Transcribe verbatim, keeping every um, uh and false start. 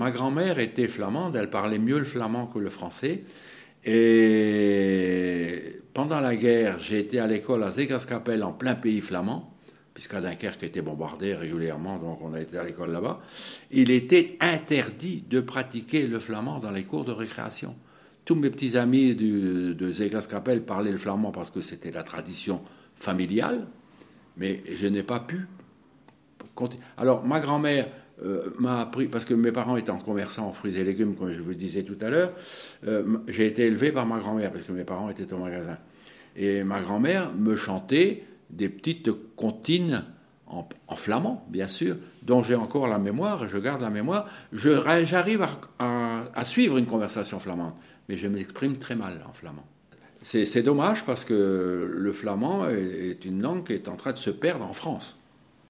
ma grand-mère était flamande, elle parlait mieux le flamand que le français. Et pendant la guerre, j'ai été à l'école à Zegaskapelle, en plein pays flamand, puisqu'à Dunkerque était bombardé régulièrement, donc on a été à l'école là-bas. Il était interdit de pratiquer le flamand dans les cours de récréation. Tous mes petits amis du, de Zegaskapelle parlaient le flamand parce que c'était la tradition familiale, mais je n'ai pas pu continuer. Alors, ma grand-mère euh, m'a appris, parce que mes parents étaient commerçants en fruits et légumes, comme je vous le disais tout à l'heure, euh, j'ai été élevé par ma grand-mère, parce que mes parents étaient au magasin. Et ma grand-mère me chantait des petites comptines en, en flamand, bien sûr, dont j'ai encore la mémoire, je garde la mémoire. Je, j'arrive à, à, à suivre une conversation flamande, mais je m'exprime très mal en flamand. C'est, c'est dommage parce que le flamand est, est une langue qui est en train de se perdre en France.